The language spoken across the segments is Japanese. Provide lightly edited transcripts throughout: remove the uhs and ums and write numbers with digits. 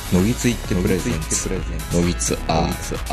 のぎついってプレゼンツのぎつア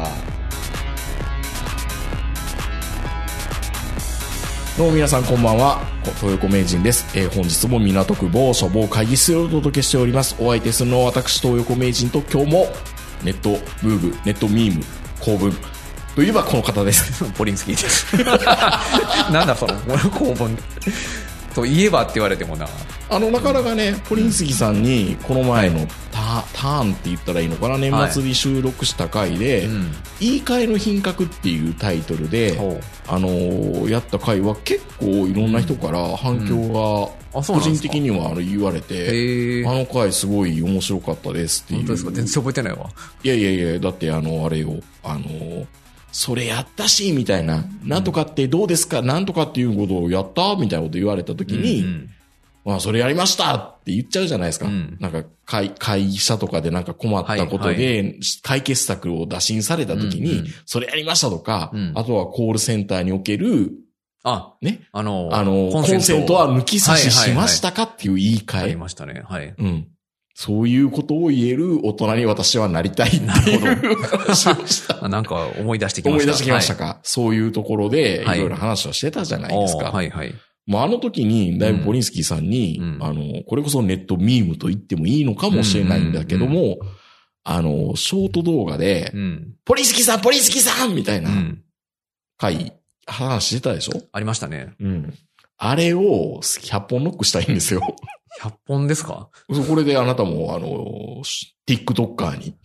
どうも皆さんこんばんは、東横名人です。本日も港区某所某会議室をお届けしております。お相手するのは私東横名人と、今日もネットムーブ、ネットミーム、公文といえばこの方ですポリンスキーですなんだその公文といえばって言われてもな、 なかなかね、ポリンスキーさんにこの前のターンって言ったらいいのかな、年末に収録した回で、言い換えの品格っていうタイトルで、やった回は結構いろんな人から反響が個人的には言われて、あの回すごい面白かったですっていう。 本当ですか？全然覚えてないわ。 いや、だってあれを、それやったし、みたいな、なんとかってどうですか、なんとかっていうことをやったみたいなこと言われたときに、まあ、それやりましたって言っちゃうじゃないですか。なんか、会社とかでなんか困ったことで、解決策を打診されたときに、それやりましたとか、あとはコールセンターにおける、ね、コンセントは抜き差ししましたかっていう言い換え。 ありましたね。はい。 そういうことを言える大人に私はなりたいっていう話をした。 なんか思い出してきました。 思い出してきましたか。そういうところで、いろいろ話をしてたじゃないですか。もうあの時に、だいぶポリンスキーさんに、これこそネットミームと言ってもいいのかもしれないんだけども、ショート動画で、ポリンスキーさんみたいな話してたでしょ？ ありましたね。 あれを100本ノックしたいんですよ。 100本ですか？ これであなたも、TikToker に。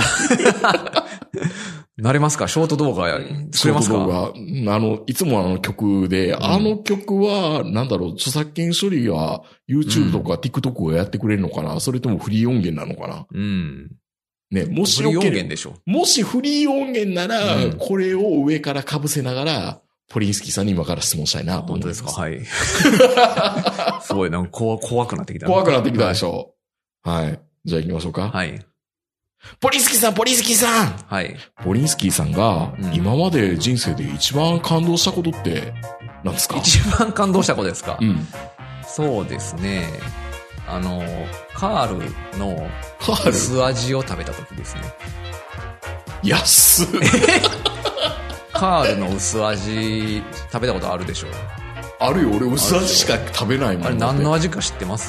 なれますか？ショート動画作れますか？ ショート動画。いつも曲で、曲は、なんだろう、著作権処理は YouTube とか TikTok がやってくれるのかな？それともフリー音源なのかな？ね、もしフリー音源でしょ。もしフリー音源なら、これを上から被せながら、ポリンスキーさんに今から質問したいなと思います。 本当ですか？はい。すごい、なんか怖くなってきた。 怖くなってきたでしょ。はい。じゃあ行きましょうか。 はい。 ポリンスキーさんはい。 ポリンスキーさんが、今まで人生で一番感動したことって、何ですか？ 一番感動したことですか？そうですね。カールの薄味を食べた時ですね。 安っカールの薄味食べたことあるでしょ？ あるよ、俺薄味しか食べないもん。 あれ何の味か知ってます？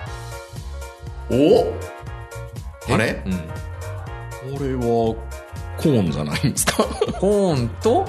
あれ？これはコーンじゃないんですか？ コーンと、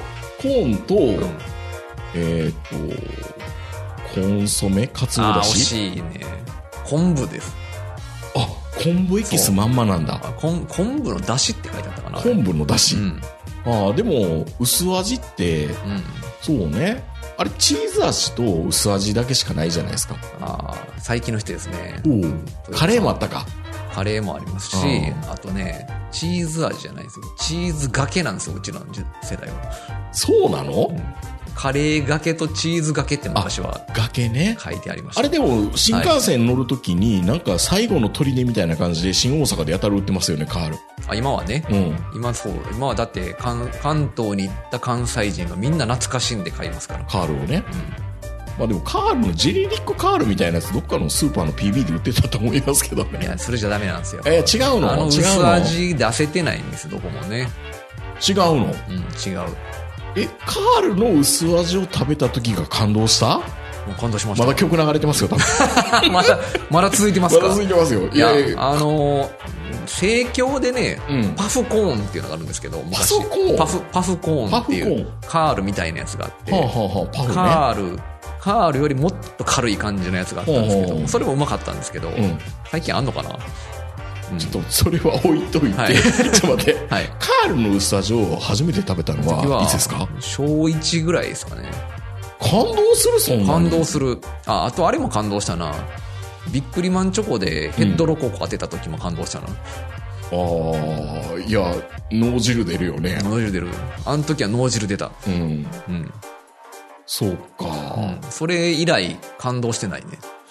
コンソメ、かつおだし。 惜しいね。昆布です。 あ、昆布エキスまんまなんだ。 昆布の出汁って書いてあったかな？ 昆布の出汁。でも、薄味って、そうね。あれ、チーズ味と薄味だけしかないじゃないですか。 最近の人ですね。 カレーもあったか。 カレーもありますし、あとね、チーズ味じゃないですよ。チーズがけなんですよ、うちの世代は。 そうなの？ カレーがけとチーズがけって昔は。 がけね。 書いてありました。 あれでも、新幹線乗るときに、なんか最後の砦みたいな感じで新大阪でやたら売ってますよね、カール。 今はね。今はだって関東に行った関西人がみんな懐かしんで買いますから。 カールをね。まあでもカールのジェリリックカールみたいなやつどっかのスーパーの PB で売ってたと思いますけどね。 いや、それじゃダメなんですよ。 違うの？ 薄味出せてないんです、どこもね。 違うの？ 違う。 カールの薄味を食べた時が感動した？ 感動しました。 まだ曲流れてますよ、多分。 まだ続いてますか？ まだ続いてますよ。 いや、生協でね、パフコーンっていうのがあるんですけど、 パフコーンっていうカールみたいなやつがあって、 パフね。 カールよりもっと軽い感じのやつがあったんですけど、それもうまかったんですけど、最近あんのかな？ ちょっとそれは置いといて、ちょっと待って、カールの薄味を初めて食べたのはいつですか？ 小1ぐらいですかね。 感動する？そんな感動する。あとあれも感動したな。ビックリマンチョコでヘッドロココ当てた時も感動したな。 いや、脳汁出るよね。 脳汁出る。あの時は脳汁出た。 そうか、 それ以来感動してないね。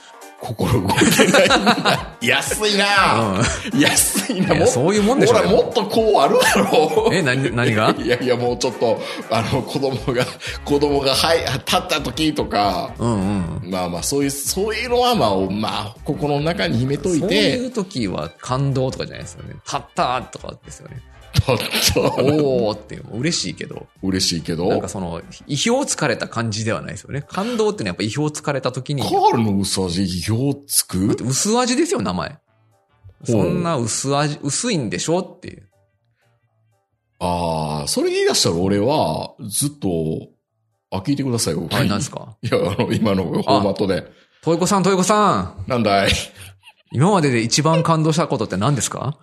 心動いてないんだ。安いな、うん、安いな。 そういうもんでしょ。 ほら、もっとこうあるだろう。 何がいやいや、もうちょっと、子供が、はい、立った時とか、 うんうん。 まあまあ、そういうのは、まあ、心の中に秘めといて。そういう時は感動とかじゃないですよね。立ったとかですよね。 立った。 おーって嬉しいけど。 嬉しいけど。 なんか意表つかれた感じではないですよね。感動ってのはやっぱ意表つかれた時に。 カールの薄味意表つく？ だって薄味ですよ、名前。そんな薄いんでしょっていう。 ああ、それ言い出したら俺は、ずっと、聞いてくださいよ。 はい、何ですか？ いや、今のフォーマットで。 トイコさん。 なんだい？ 今までで一番感動したことって何ですか？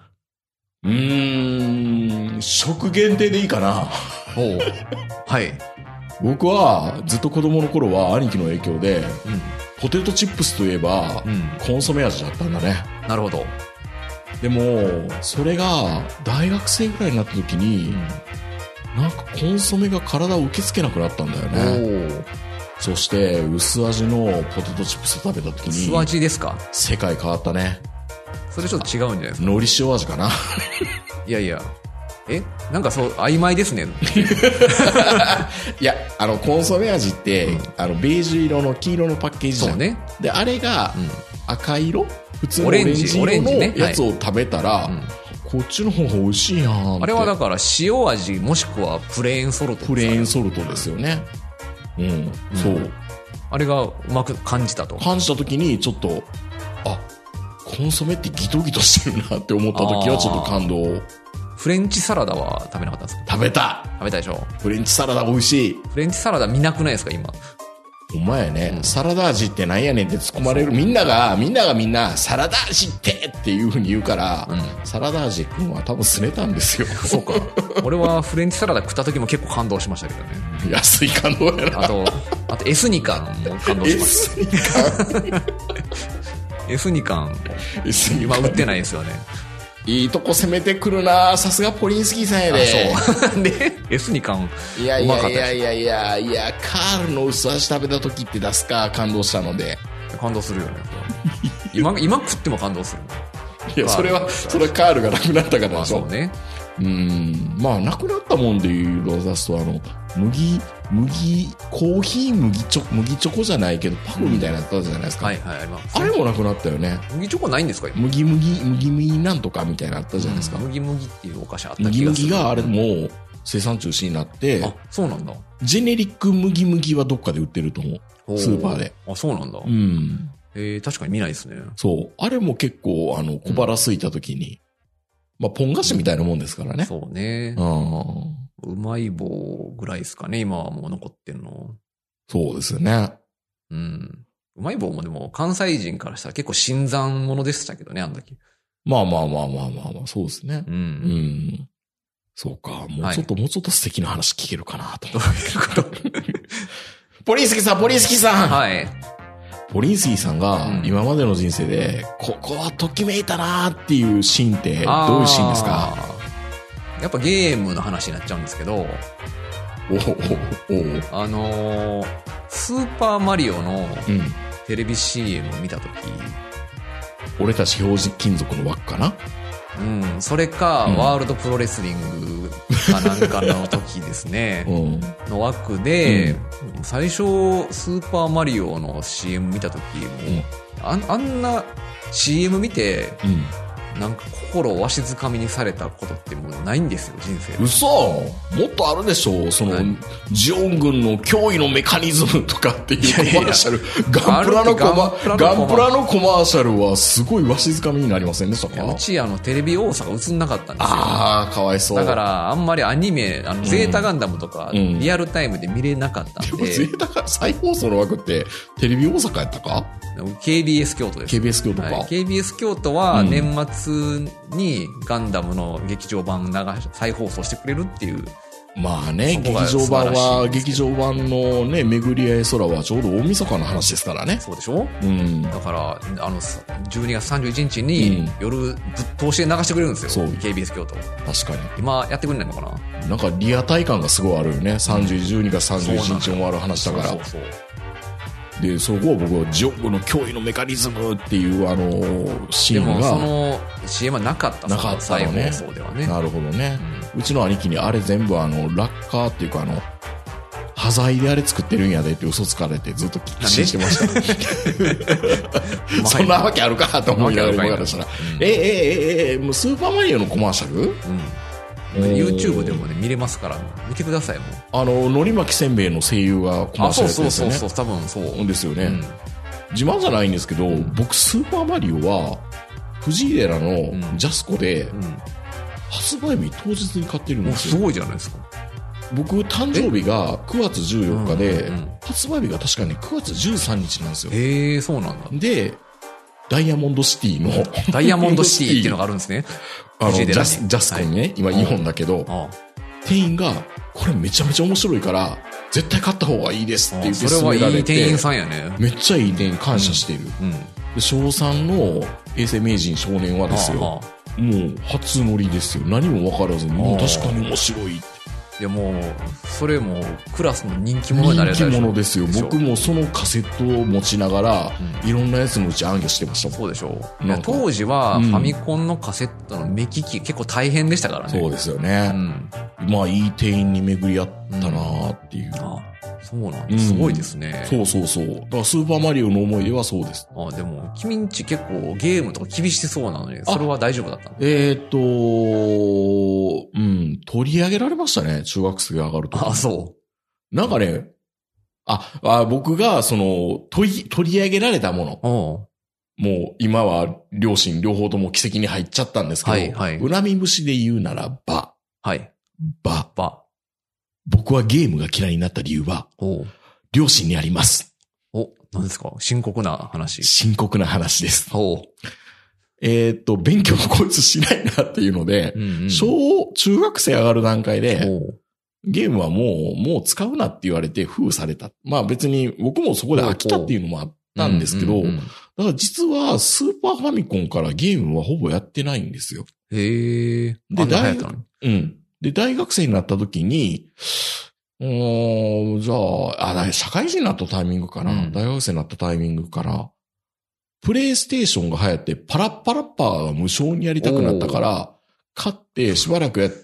食限定でいいかな。 おう。はい。 僕は、ずっと子供の頃は兄貴の影響で、ポテトチップスといえば、コンソメ味だったんだね。 なるほど。 でも、それが、大学生ぐらいになった時に、なんかコンソメが体を受け付けなくなったんだよね。そして、薄味のポテトチップスを食べた時に、 薄味ですか？ 世界変わったね。 それちょっと違うんじゃないですか？ 海苔塩味かな。 いやいや。なんか曖昧ですね。 いや、コンソメ味って、ベージュ色の黄色のパッケージじゃん。 そうね。 で、あれが、赤色？普通のオレンジ色のやつを食べたら、こっちの方が美味しいやんって。 あれはだから塩味もしくはプレーンソルト。 プレーンソルトですよね。そう。 あれがうまく感じたと。 感じた時にちょっと、コンソメってギトギトしてるなって思った時はちょっと感動。 フレンチサラダは食べなかったんですか？ 食べたでしょ。 フレンチサラダ美味しい。 フレンチサラダ見なくないですか今？ お前ね、サラダ味ってなんやねんって突っ込まれる。みんながサラダ味っていう風に言うから、サラダ味君は多分拗ねたんですよ。 そうか。俺はフレンチサラダ食った時も結構感動しましたけどね。 安い感動やな。 あとエスニカンも感動しました。エスニカン今売ってないですよね。 いいとこ攻めてくるな。さすがポリンスキーさんやで。 そうでエスニカンいや、カールの薄味食べた時って出すか。感動したので。 感動するよね。今食っても感動する。 いや、それはカールがなくなったからでしょ。 そうね。 まあ、なくなったもんで言うのを出すと、コーヒー麦チョコじゃないけど、パフみたいなのあったじゃないですか。 はいはい、あります。 あれもなくなったよね。 麦チョコないんですか？ 麦なんとかみたいなのあったじゃないですか。 麦っていうお菓子あった気がする。 麦があれも生産中止になって。 あ、そうなんだ。 ジェネリック麦はどっかで売ってると思う。スーパーで。 あ、そうなんだ。確かに見ないですね。 そう。あれも結構、小腹空いた時に、まあ、ポン菓子みたいなもんですからね。 そうね。うまい棒ぐらいですかね、今はもう残ってんの。 そうですよね。 うまい棒もでも関西人からしたら結構新参者でしたけどね、あの時。 まあ、そうですね。そうか。もうちょっと素敵な話聞けるかなと思って。ポリンスキーさんはい。 ポリンスキーさんが今までの人生で、ここはときめいたなーっていうシーンってどういうシーンですか？ やっぱゲームの話になっちゃうんですけど、スーパーマリオのテレビ CM 見たとき、 俺たち標準金属の枠かな？ それか、ワールドプロレスリングかなんかの時ですね。の枠で、最初、スーパーマリオの CM 見た時も、あんな CM 見て、なんか心をわしづかみにされたことってもうないんですよ、人生で。 嘘？もっとあるでしょ？ジオン軍の脅威のメカニズムとかっていうコマーシャル。ガンプラのコマーシャルはすごいわしづかみになりませんでしたか？ うちテレビ大阪映んなかったんですよ。 ああ、かわいそう。 だからあんまりアニメ、ゼータガンダムとかリアルタイムで見れなかったんで。 ゼータ再放送の枠ってテレビ大阪やったか？ KBS 京都です。 KBS 京都か。 KBS 京都は年末にガンダムの劇場版再放送してくれるっていう。 まあね、劇場版のね、巡り合い空はちょうど大晦日の話ですからね。 そうでしょ？だから、12月31日に夜ぶっ通しで流してくれるんですよ。そう。KBS 京都。確かに。 今やってくれないのかな？ なんかリアタイ感がすごいあるよね。12月31日に終わる話だから。そう。 で、そこを僕はジオングの脅威のメカニズムっていうシーンが。 でもその CM はなかったのね。 再放送ではね。 なるほどね。うちの兄貴にあれ全部ラッカーっていうか端材であれ作ってるんやでって嘘つかれてずっと禁止してました。そんなわけあるかと思いながら今からしたら。もうスーパーマリオのコマーシャル YouTube でもね、見れますから、見てくださいもう。のり巻きせんべいの声優がコマーシャルやってるんですよね。 そう、多分そう。 ですよね。自慢じゃないんですけど、僕スーパーマリオは、藤井寺のジャスコで、発売日当日に買ってるんですよ。 すごいじゃないですか。 僕、誕生日が9月14日で、発売日が確かに9月13日なんですよ。 へえ、そうなんだ。 で、ダイヤモンドシティのダイヤモンドシティっていうのがあるんですね。 ジャスコにね、今日本だけど、店員が、これめちゃめちゃ面白いから、絶対買った方がいいですって言ってそれはいい店員さんやね。 めっちゃいい店員感謝している。で小3の永世名人少年はですよ、もう初乗りですよ。何も分からずに、もう確かに面白いって。 いやもう、それもクラスの人気者になれたでしょ。 人気者ですよ。僕もそのカセットを持ちながら、いろんなやつのうち暗記してましたもん。 そうでしょう。当時はファミコンのカセットの目利き結構大変でしたからね。 そうですよね。まあいい店員に巡り合ったなーっていう。 そうなんです。すごいですね。 そう。だからスーパーマリオの思い出はそうです。 でも、君んち結構ゲームとか厳しそうなのに、それは大丈夫だったの？ 取り上げられましたね。中学生が上がると。 そう。 なんかね、僕が取り上げられたもの。もう今は両親両方とも奇跡に入っちゃったんですけど、恨み節で言うならば、僕はゲームが嫌いになった理由は、両親にあります。 何ですか？深刻な話。 深刻な話です。勉強こいつしないなっていうので、中学生上がる段階で、ゲームはもう使うなって言われて封された。まあ別に僕もそこで飽きたっていうのもあったんですけど、だから実はスーパーファミコンからゲームはほぼやってないんですよ。で、大学生になった時に、じゃあ、社会人になったタイミングかな、大学生になったタイミングから、プレイステーションが流行ってパラッパーが無償にやりたくなったから、買ってしばらくやって、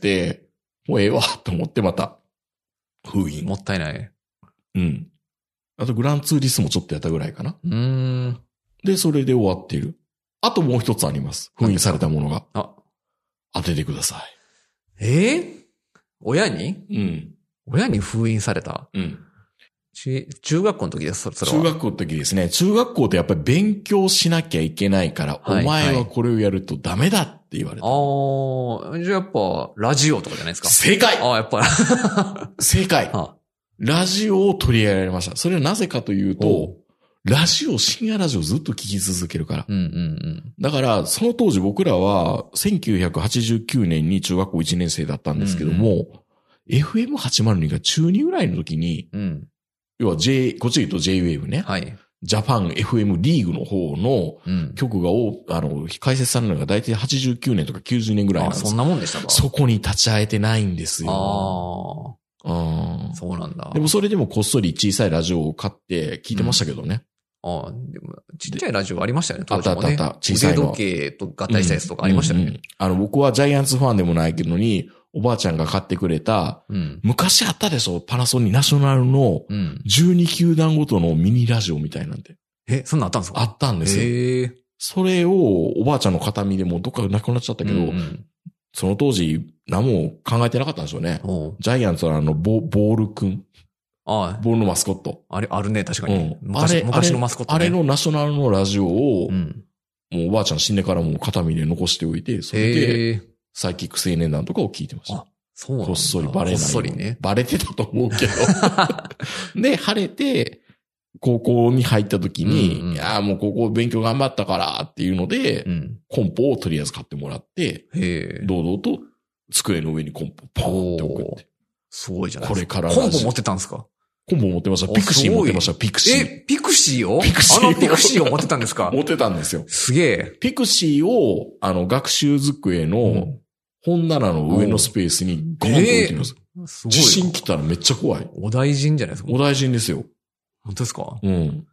もうええわと思ってまた、封印。 もったいない。 あとグランツーリスもちょっとやったぐらいかな。で、それで終わっている。あともう一つあります。封印されたものが。当ててください。親に？親に封印された？中学校の時です、それは。 中学校の時ですね。中学校ってやっぱり勉強しなきゃいけないから、お前はこれをやるとダメだって言われた。 じゃあやっぱ、ラジオとかじゃないですか。 正解！ やっぱり。 正解。ラジオを取り上げられました。それはなぜかというと、深夜ラジオずっと聞き続けるから。だから、その当時僕らは、1989年に中学校1年生だったんですけども、FM802 が中2ぐらいの時に、要はこっちで言うと J-Wave ね。ジャパン FM リーグの方の曲が解説されるのが大体89年とか90年ぐらいなんです。 そんなもんでしたか？ そこに立ち会えてないんですよ。 そうなんだ。 でもそれでもこっそり小さいラジオを買って聞いてましたけどね。 でもちっちゃいラジオありましたよね、当時もね。 あった。小さいの。 腕時計と合体したやつとかありましたよね。 僕はジャイアンツファンでもないけどに、おばあちゃんが買ってくれた、昔あったでしょ、パナソニーナショナルの12球団ごとのミニラジオみたいなんで。 そんなあったんですか？ あったんですよ。それをおばあちゃんの形見でもうどっかなくなっちゃったけど、その当時何も考えてなかったんでしょうね。ジャイアンツはボールくん。ボールのマスコット。 あるね、確かに。昔のマスコットね。 あれのナショナルのラジオを、もうおばあちゃん死んでからも形見で残しておいて、それで、サイキック青年団とかを聞いてました。 そうなんだ。 こっそりバレない。こっそりね。 バレてたと思うけど。で、晴れて、高校に入った時に、もう高校勉強頑張ったからっていうので、コンポをとりあえず買ってもらって、堂々と机の上にコンポポーンって置くって。 すごいじゃないですか。 これからコンポ持ってたんですか？ コンポ持ってました。ピクシー持ってました。ピクシー。 ピクシーを？ ピクシーを持ってたんですか？ 持ってたんですよ。 すげえ。 ピクシーを、学習机の本棚の上のスペースにゴンと置いてます。地震来たらめっちゃ怖い。 お大臣じゃないですか。 お大臣ですよ。 本当ですか？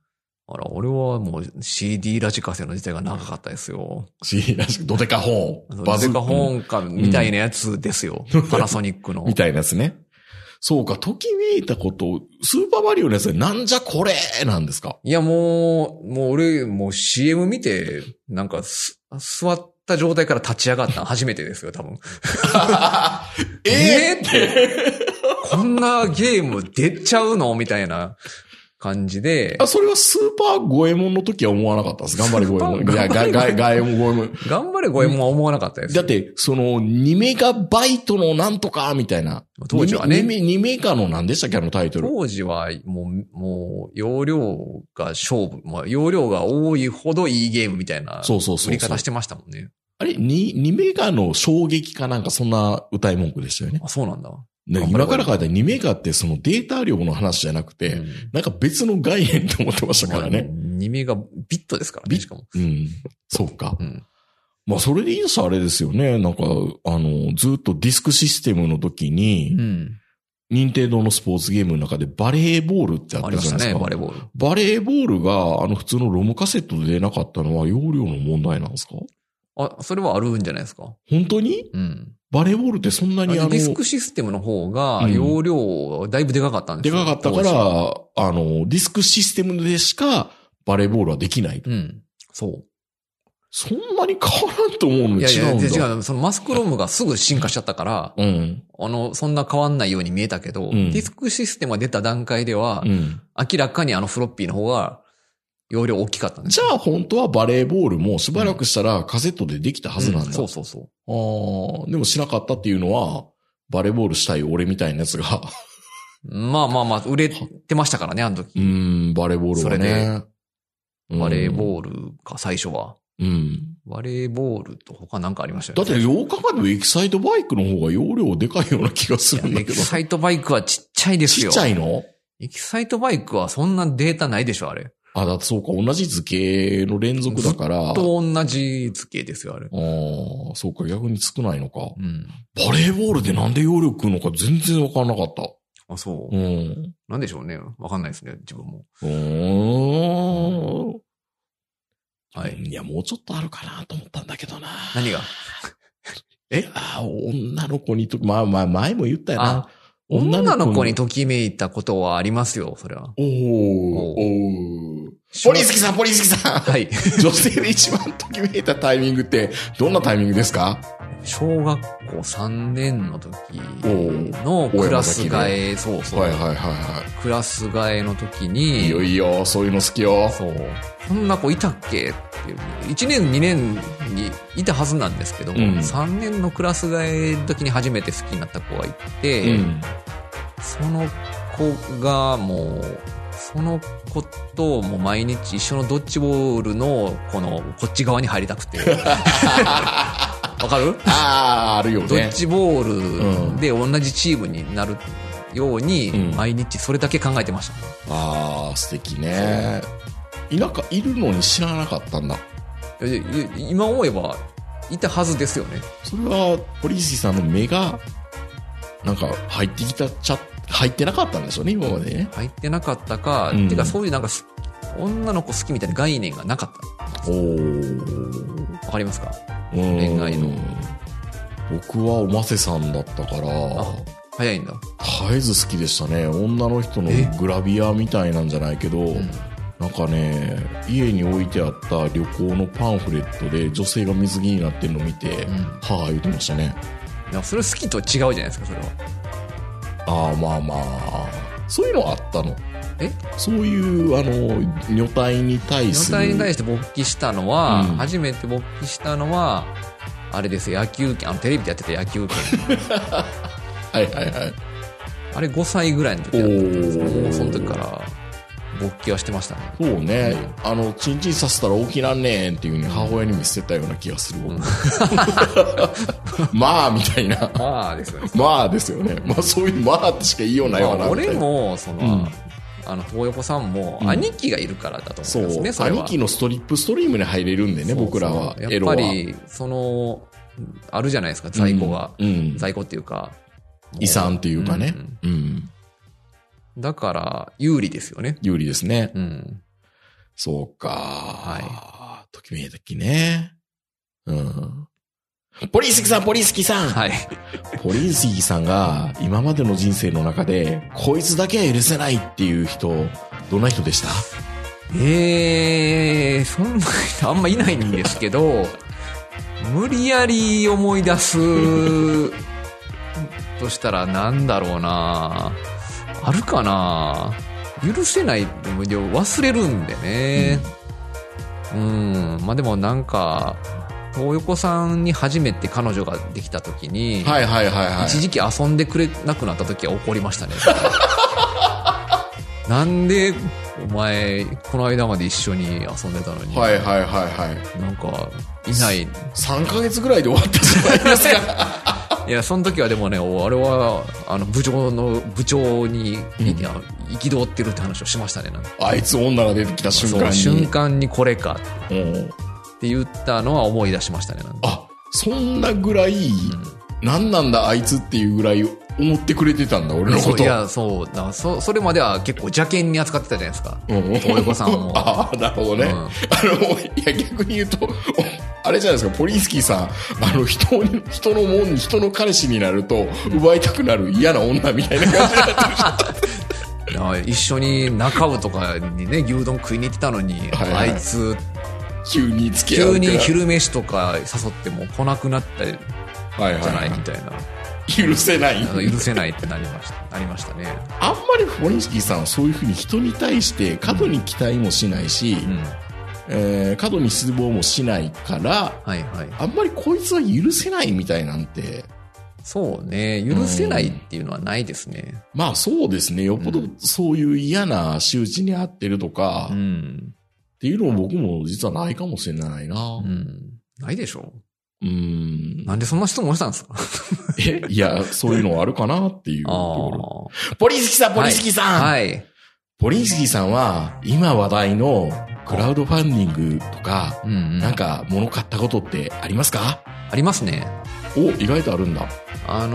あら、俺はもう CD ラジカセの時代が長かったですよ。 CD ラジカセ、ドデカホーン。 ドデカホーンかみたいなやつですよ。パナソニックの。 みたいなやつね。そうか、ときめいたこと、スーパーマリオのやつでなんじゃこれなんですか？ いや、もう俺、CM 見て、なんか座った状態から立ち上がったの初めてですよ、多分。ってこんなゲーム出ちゃうのみたいな感じで。 それはスーパーゴエモンの時は思わなかったんです。頑張れゴエモン。いや、ガエモンゴエモン。 頑張れゴエモンは思わなかったです。 だって、2メガバイトのなんとかみたいな。 当時はね。 2メガの何でしたっけ、タイトル。 当時はもう、容量が勝負。容量が多いほどいいゲームみたいな。売り方してましたもんね。 あれ、2メガの衝撃かなんかそんな歌い文句でしたよね。 あ、そうなんだ。 今から書いた2メガってそのデータ量の話じゃなくて、なんか別の概念と思ってましたからね。 2メガビットですからね、しかも。 そうか。まあそれで言い出したらあれですよね。なんか、ずっとディスクシステムの時に、任天堂のスポーツゲームの中でバレーボールってあったじゃないですか。ありましたね、バレーボール。バレーボールが、普通のロムカセットで出なかったのは容量の問題なんですか？ それはあるんじゃないですか。 本当に？バレーボールってそんなにディスクシステムの方が容量だいぶでかかったんですよ。 でかかったから、ディスクシステムでしかバレーボールはできない。 そう。 そんなに変わらんと思うのに違うんだ。 いや、違う。そのマスクロムがすぐ進化しちゃったから、そんな変わんないように見えたけど、ディスクシステムが出た段階では、明らかにフロッピーの方が容量大きかったんです。 じゃあ本当はバレーボールもしばらくしたらカセットでできたはずなんだ。 そう。 でもしなかったっていうのは、バレーボールしたい俺みたいなやつが。 まあ、売れてましたからね、あの時。 バレーボールはね。それで、 バレーボールか、最初は。バレーボールと他なんかありましたよね。 だってよう考えてもエキサイトバイクの方が容量でかいような気がするんだけど。 エキサイトバイクはちっちゃいですよ。 ちっちゃいの？ エキサイトバイクはそんなデータないでしょ、あれ。 だってそうか、同じ図形の連続だから。 ずっと同じ図形ですよ、あれ。 そうか、逆に少ないのか。バレーボールでなんで容量食うのか全然わからなかった。 あ、そう。なんでしょうね。わかんないですね、自分も。 はい。いや、もうちょっとあるかなと思ったんだけどな。 何が？ 女の子にまあ、前も言ったよな。 女の子にときめいたことはありますよ、それは。 ポリスキさんはい。 女性で一番ときめいたタイミングって、どんなタイミングですか？ 小学校3年の時のクラス替え、そう。クラス替えの時に。 いいよ、そういうの好きよ。 そう。こんな子いたっけっていう。1年、2年にいたはずなんですけども、3年のクラス替えの時に初めて好きになった子がいて、その子がもう、その子ともう毎日一緒のドッジボールのこっち側に入りたくて。わかる？ あるよね。 ドッジボールで同じチームになるように、毎日それだけ考えてました。 素敵ね。いるのに知らなかったんだ。 今思えば、いたはずですよね。 それは、ポリスさんの目が、なんか入ってなかったんでしょうね、今までね。 入ってなかったか、てかそういうなんか、女の子好きみたいな概念がなかった。わかりますか？恋愛の。 僕はおませさんだったから、 早いんだ。 絶えず好きでしたね。女の人のグラビアみたいなんじゃないけど、なんかね、家に置いてあった旅行のパンフレットで女性が水着になってるのを見て、言ってましたね。 それ好きと違うじゃないですか、それは。 まあ。そういうのあったの？そういう、女体に対する。 女体に対して勃起したのは、初めて勃起したのは、あれですよ、野球拳、テレビでやってた野球拳。 はい。 あれ5歳ぐらいの時だったんですけど、もうその時から勃起はしてましたね。そうね。 チンチンさせたら大きなんねんっていう風に母親に見せてたような気がする。まあ、みたいな。 まあですよね。 まあですよね。まあそういうまあってしか言いようないわな。 俺も、東横さんも、兄貴がいるからだと思うんですね、それは。 兄貴のストリップストリームに入れるんでね、僕らは。 やっぱり、あるじゃないですか、在庫が。在庫っていうか。 遺産っていうかね。 だから、有利ですよね。 有利ですね。 そうか。 はときめいたきね。うん。ポリンスキーさん、ポリンスキーさん。 はい。 ポリンスキーさんが今までの人生の中で、こいつだけは許せないっていう人、どんな人でした？ そんな人あんまいないんですけど、無理やり思い出すとしたらなんだろうな。あるかな。許せないって忘れるんでね。まあでもなんか、東横さんに初めて彼女ができた時に、一時期遊んでくれなくなった時は怒りましたね。なんでお前この間まで一緒に遊んでたのに、なんかいない。 3ヶ月ぐらいで終わったじゃないですか。 いや、その時はでもね、あれは部長に憤ってるって話をしましたね。なんかあいつ女が出てきた瞬間に。 瞬間にこれかって言ったのは思い出しましたね。なんかそんなぐらい、何なんだあいつっていうぐらい思ってくれてたんだ、俺のこと。 いや、そうだ、それまでは結構邪険に扱ってたじゃないですか。東横さんも。 なるほどね。いや、逆に言うと、あれじゃないですか、ポリンスキーさん、人のもん、人の彼氏になると、奪いたくなる嫌な女みたいな感じになってる。 一緒に中尾とかにね、牛丼食いに行ってたのに、あいつ、 急に付き合う。 急に昼飯とか誘っても来なくなったじゃないみたいな。 許せない。 許せないってなりましたね。 あんまりポリンスキーさんはそういうふうに人に対して過度に期待もしないし、過度に失望もしないから、あんまりこいつは許せないみたいなんて。 そうね。許せないっていうのはないですね。 まあそうですね。よっぽどそういう嫌な仕打ちにあってるとか、っていうのも僕も実はないかもしれないな。 ないでしょ。なんでそんな質問したんですか？ いや、そういうのあるかなっていうところ。ポリンスキーさん、ポリンスキーさん。はい。ポリンスキーさんは、今話題のクラウドファンディングとか、なんか物買ったことってありますか？ ありますね。 意外とあるんだ。 大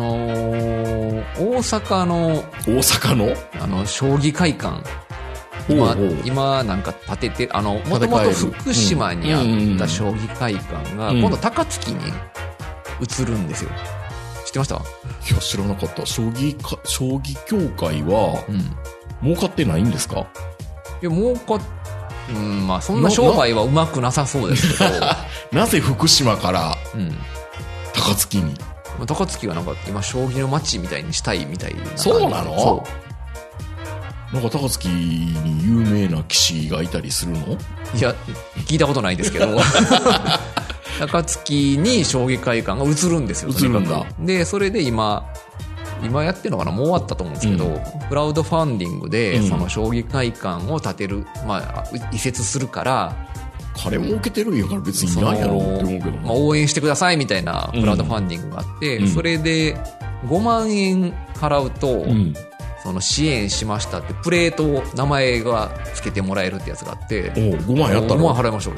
阪の将棋会館。今なんか建てて、もともと福島にあった将棋会館が、今度高槻に移るんですよ。知ってました？いや、知らなかった。将棋協会は、儲かってないんですか？ いや、まあそんな商売はうまくなさそうですけど。 なぜ福島から、高槻に？ 高槻がなんか今将棋の街みたいにしたいみたいな。 そうなの？そう。なんか高槻に有名な棋士がいたりするの？ いや、聞いたことないですけど。高槻に将棋会館が移るんですよ。 移るんだ。 で、それで今やってるのかな、もう終わったと思うんですけど、クラウドファンディングで、その将棋会館を建てる、移設するから、 金儲けてるんやから別にいらんやろって思うけど、 応援してくださいみたいなクラウドファンディングがあって、それで5万円払うと、その支援しましたってプレートを名前が付けてもらえるってやつがあって、 5万やったの？ 5万払いましょう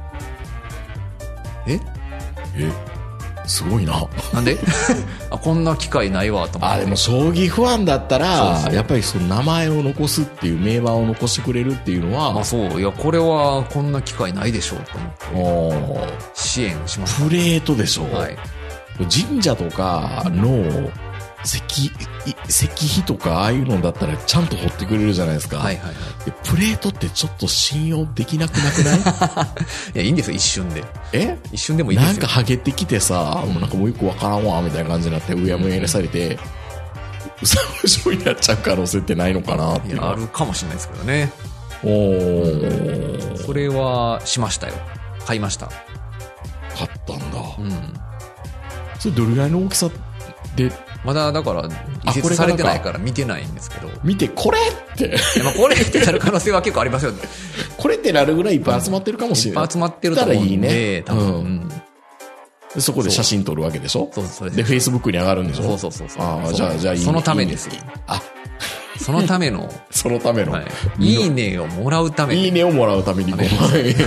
ね。 すごいな。 なんでこんな機会ないわと思って。 でも将棋ファンだったら、やっぱりその名前を残すっていう名番を残してくれるっていうのは、 いや、これはこんな機会ないでしょうと思って支援しました。 プレートでしょ。神社とかの石碑とかああいうのだったらちゃんと掘ってくれるじゃないですか。でプレートってちょっと信用できなくなくない？ いや、いいんですよ、一瞬で。一瞬でもいいですよ。 なんかハゲてきてさ、なんかもう一個わからんわみたいな感じになってうやむやにされて、うさむしょになっちゃう可能性ってないのかなっていう。 いや、あるかもしれないですけどね。それはしましたよ。買いました。 買ったんだ。それどれぐらいの大きさで？ まだだから移設されてないから見てないんですけど。 見てこれって。 これってなる可能性は結構ありますよね。 これってなるぐらいいっぱい集まってるかもしれない。 いっぱい集まってると思うんで、多分。 そこで写真撮るわけでしょ？ そうで、Facebook に上がるんでしょ？ そう。 じゃあいいね。 そのためですよ。そのための。いいねをもらうために。 いいねをもらうために5万円。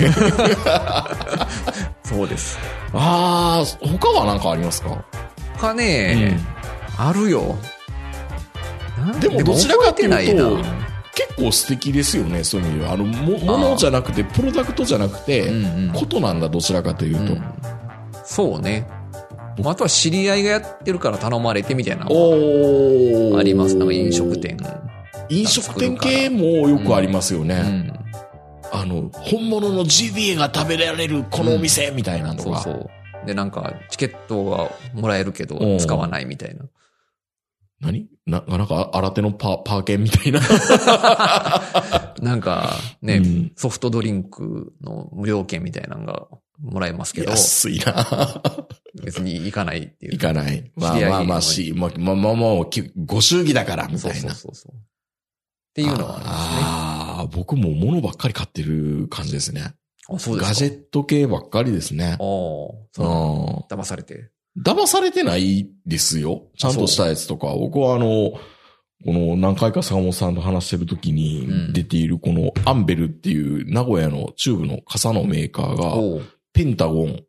そうです。 他は何かありますか？ 他ね、あるよ。 でもどちらかというと、 結構素敵ですよね、そういう意味では。ものじゃなくて、プロダクトじゃなくて、ことなんだ、どちらかというと。 そうね。あとは知り合いがやってるから頼まれてみたいなのがあります。なんか飲食店。 飲食店系もよくありますよね。本物の GBA が食べられるこのお店みたいなのが。 そうそう。で、なんか、チケットがもらえるけど、使わないみたいな。 なんか、新手のパー券みたいな。 なんか、ね、ソフトドリンクの無料券みたいなのがもらえますけど。 安いな別に行かないっていう。 行かない。まあ、ご祝儀だから、みたいな。 そう。っていうのはありますね。 僕も物ばっかり買ってる感じですね。 そうですか。 ガジェット系ばっかりですね。 騙されて。 騙されてないですよ。ちゃんとしたやつとか。僕はこの何回か坂本さんと話してる時に出ているこのアンベルっていう名古屋のチューブの傘のメーカーが、ペンタゴン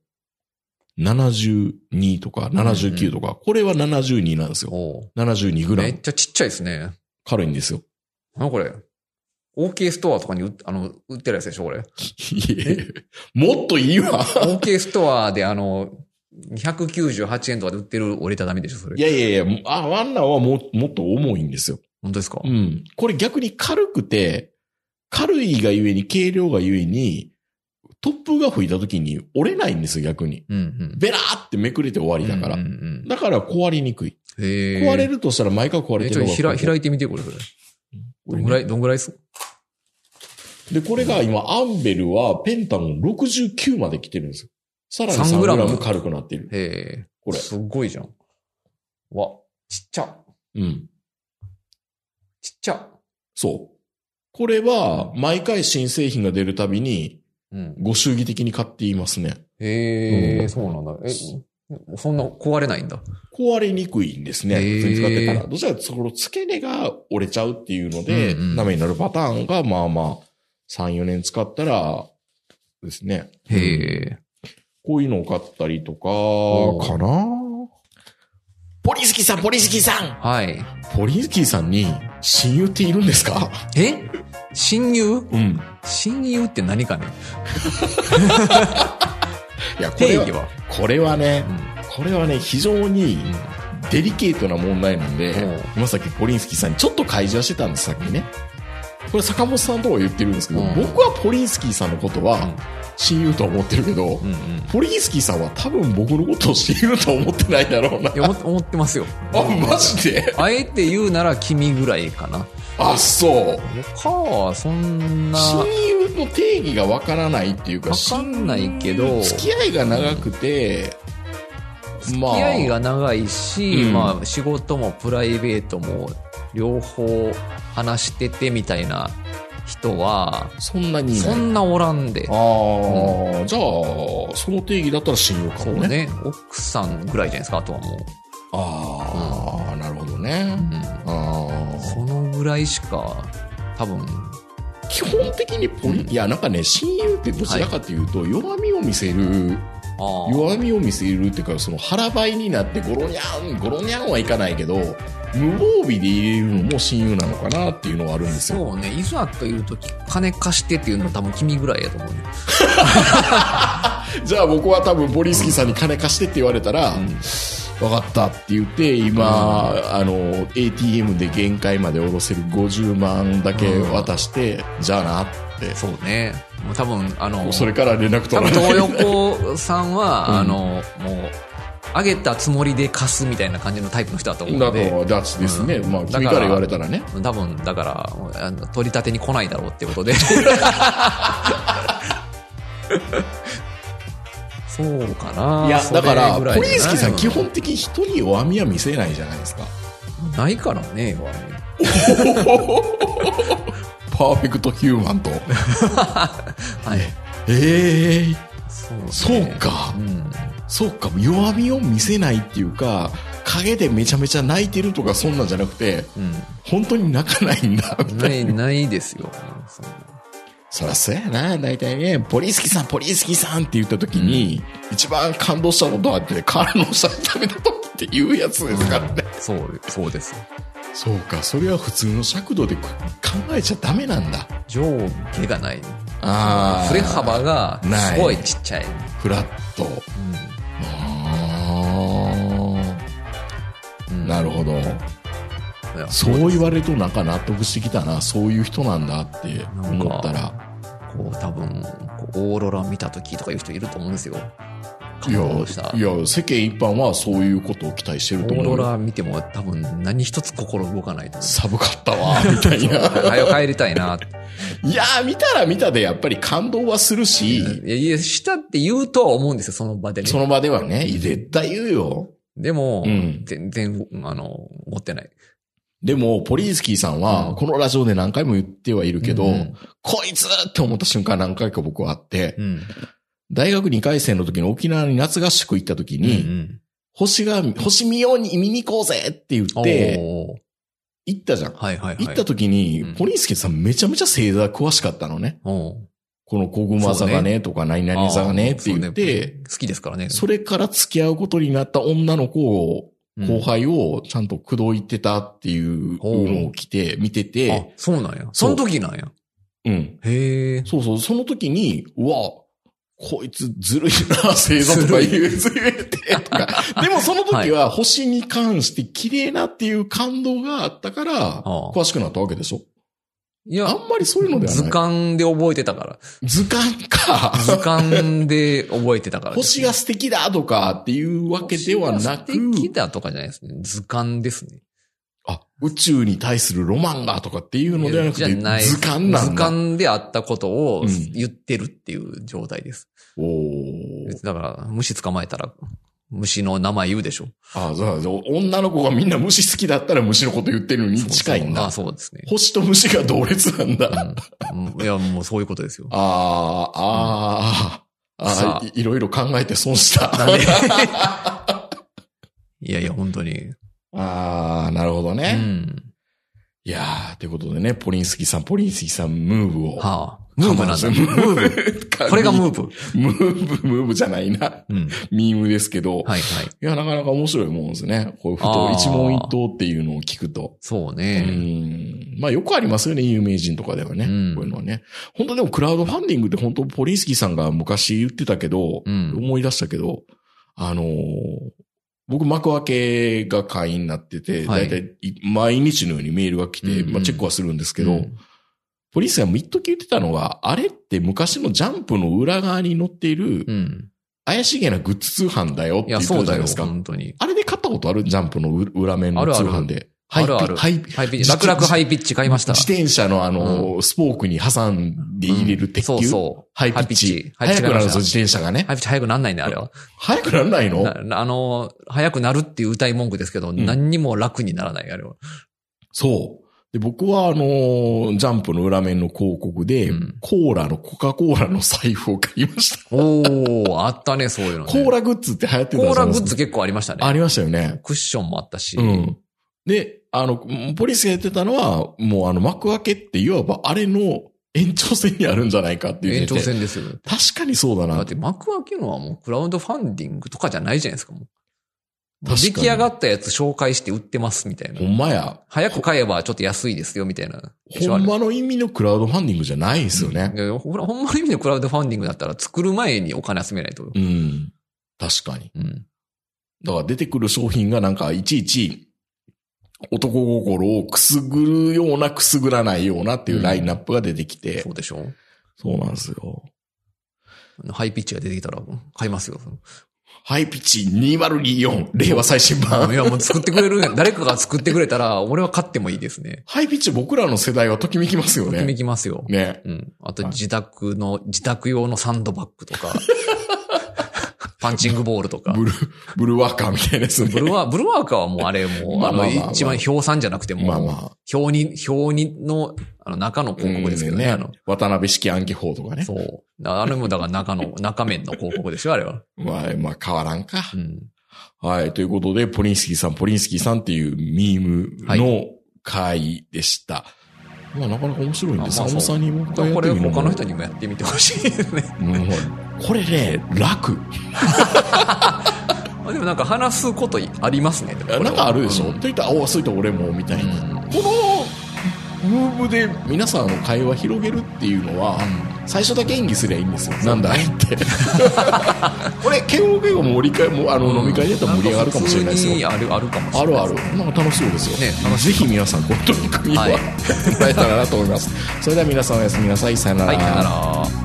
72とか79とか、これは72なんですよ。72グラム。 めっちゃちっちゃいですね。 軽いんですよ。 これ。OK ストアとかに売ってるやつでしょこれ。 もっといいわ。 OK ストアで298円とかで売ってる折りたたみでしょそれ。 いや、ワンナーはもっと重いんですよ。 本当ですか？ これ逆に軽くて、軽いがゆえに、軽量がゆえに、突風が吹いた時に折れないんですよ、逆に。ベラーってめくれて終わりだから。だから壊れにくい。壊れるとしたら毎回壊れてるのが。開いてみて、これ。どんぐらいです？ で、これが今、アンベルはペンタゴン69まで来てるんですよ。さらに3グラム軽くなっている。これ。 すごいじゃん。ちっちゃ。ちっちゃ。 そう。これは、毎回新製品が出るたびに、ご祝儀的に買っていますね。 そうなんだ。そんな壊れないんだ。 壊れにくいんですね。普通に使ってたら。どちらかというと、その付け根が折れちゃうっていうので、ダメになるパターンが、まあまあ、3、4年使ったら、ですね。こういうのを買ったりとか、かな。ポリンスキーさんはい。 ポリンスキーさんに親友っているんですか？ 親友？親友って何かね。 いや、これはね、非常にデリケートな問題なんで、今さっきポリンスキーさんにちょっと開示はしてたんです、さっきね。これ坂本さんとは言ってるんですけど、僕はポリンスキーさんのことは親友とは思ってるけど、ポリンスキーさんは多分僕のことを親友とは思ってないだろうな。 思ってますよ。 マジで？ あえて言うなら君ぐらいかな。 そう。 他はそんな。 親友の定義がわからないっていうか、 わかんないけど。 付き合いが長くて、 付き合いが長いし、仕事もプライベートも両方話しててみたいな人は、 そんなおらんで。 じゃあ、その定義だったら親友かもね。 そうね。奥さんぐらいじゃないですか、あとはもう。 なるほどね。 そのぐらいしか、多分。 基本的にいや、なんかね、親友ってどちらかというと、弱みを見せるっていうか、その腹ばいになってゴロニャンはいかないけど、無防備で入れるのも親友なのかなっていうのはあるんですよ。 そうね。いざという時、金貸してっていうのは多分君ぐらいやと思うね。 じゃあ僕は多分ポリンスキーさんに金貸してって言われたら、分かったって言って、今、ATM で限界まで下ろせる50万だけ渡して、じゃあなって。 そうね。もう多分、 それから連絡取らない。東横さんは、もう、あげたつもりで貸すみたいな感じのタイプの人だと思うので。 だからですね。まあ、君から言われたらね。 多分、だから、取り立てに来ないだろうっていうことで。そうかな。 いや、だから、ポリンスキーさん基本的に人に弱みは見せないじゃないですか。 ないからね、弱み。 パーフェクトヒューマンと。 はい。 そうか。そうか。弱みを見せないっていうか、陰でめちゃめちゃ泣いてるとかそんなんじゃなくて、本当に泣かないんだ。 ないですよ。 そらそうやな。だいたいね、ポリンスキーさんって言った時に、一番感動したことはって、カールのシャツ食べた時っていうやつですからね。 そうです。 そうか、それは普通の尺度で考えちゃダメなんだ。 上下がない。 ああ。 振れ幅がすごいちっちゃい。 フラット。なるほど。そう言われるとなんか納得してきたな。そういう人なんだって思ったら。 こう多分、オーロラ見た時とかいう人いると思うんですよ。 いや、世間一般はそういうことを期待してると思う。 オーロラ見ても多分何一つ心動かないと思う。 寒かったわ、みたいな。 早帰りたいな。 いやー、見たら見たでやっぱり感動はするし。 いや、したって言うとは思うんですよ、その場でね。 その場ではね、絶対言うよ。 でも、全然、持ってない。 でも、ポリンスキーさんは、このラジオで何回も言ってはいるけど、こいつって思った瞬間何回か僕はあって、大学2回生の時に沖縄に夏合宿行った時に、星見ように見に行こうぜって言って、行ったじゃん。行った時に、ポリンスキーさんめちゃめちゃ星座詳しかったのね。この小熊座がねとか何々座がねって言って、 好きですからね。 それから付き合うことになった女の子を、後輩をちゃんと口説いてたっていうのを見てて。 あ、そうなんや。その時なんや。 へえ。 そう、その時に、うわ、こいつずるいな、星座とか言ってとか。でもその時は星に関して綺麗なっていう感動があったから、詳しくなったわけでしょ。いや、あんまりそういうのではない。 図鑑で覚えてたから。 図鑑か。 図鑑で覚えてたから、 星が素敵だとかっていうわけではなく。 素敵だとかじゃないですね。図鑑ですね。 あ、宇宙に対するロマンがとかっていうのではなくて、図鑑なんだ。 図鑑であったことを言ってるっていう状態です。だから、虫捕まえたら、虫の名前言うでしょ。 ああ、そう女の子がみんな虫好きだったら虫のこと言ってるのに近いんだ。 そうですね。 星と虫が同列なんだ。 いや、もうそういうことですよ。 いろいろ考えて損した。 いやいや、本当に。 なるほどね。いやー、ということでね、ポリンスキーさん、ムーブを。 ムーブなんだ。ムーブ。これがムーブ。 ムーブじゃないな。ミームですけど。いや、なかなか面白いもんですね。こういうふと一問一答っていうのを聞くと。 そうね。 まあよくありますよね、有名人とかではね。こういうのはね。本当でもクラウドファンディングって本当ポリンスキーさんが昔言ってたけど、思い出したけど、僕、幕開けが会員になってて、だいたい毎日のようにメールが来て、まあチェックはするんですけど、ポリスが一時言ってたのが、あれって昔のジャンプの裏側に載っている、怪しげなグッズ通販だよって言ってたじゃないですか。 本当に。 あれで買ったことある？ジャンプの裏面の通販で。 ある。楽々ハイピッチ買いました。 自転車のスポークに挟んで入れる鉄球。ハイピッチ。速くなるんですよ、自転車がね。 ハイピッチ速くなんないね、あれは。 速くならないの？ 速くなるっていう歌い文句ですけど、何にも楽にならない、あれは。 そう。で、僕はジャンプの裏面の広告で、コカ・コーラの財布を買いました。 あったね、そういうのね。 コーラグッズって流行ってたじゃないですか。 コーラグッズ結構ありましたね。 ありましたよね。 クッションもあったし。 で、ポリスが言ってたのは、もう幕開けっていわばあれの延長線にあるんじゃないかっていう。 延長線ですよ。 確かにそうだな。 だって幕開けのはもうクラウドファンディングとかじゃないじゃないですか、もう。出来上がったやつ紹介して売ってますみたいな。 ほんまや。 早く買えばちょっと安いですよみたいな。 ほんまの意味のクラウドファンディングじゃないですよね。 ほんまの意味のクラウドファンディングだったら作る前にお金集めないと。 確かに。だから出てくる商品がなんかいちいち男心をくすぐるようなくすぐらないようなっていうラインナップが出てきて。 そうでしょ？ そうなんですよ。 ハイピッチが出てきたら買いますよ。 ハイピッチ2024令和最新版。 いや、もう作ってくれる、誰かが作ってくれたら、俺は買ってもいいですね。 ハイピッチ僕らの世代はときめきますよね。 ときめきますよ。 ね。 あと自宅用のサンドバッグとか、パンチングボールとか。 ブルワーカーみたいなやつね。 ブルワーカーはもうあれ一番表参じゃなくても、表にの、中の広告ですけどね。 渡辺式暗記法とかね。 そう。あれもだから中面の広告でしょ、あれは。 まあ変わらんか。はい。ということで、ポリンスキーさんっていうミームの回でした。まあなかなか面白いんで、坂本さんにもう一回やってみるのも。 これ他の人にもやってみてほしいですね。 これね、楽。 でもなんか話すことありますね。 なんかあるでしょ、って言ったら、おそういった俺もみたいな、このムーブで皆さんの会話広げるっていうのは、最初だけ演技すりゃいいんですよ。なんだいってこれケオケオも飲み会でやったら盛り上がるかもしれないですよ。 あるかもしれない、 あるなんか楽しそうですよね。ぜひ皆さんこの取り組みは、やってもらえたらなと思います。それでは皆さんおやすみなさい。さよなら。 はい、さよなら。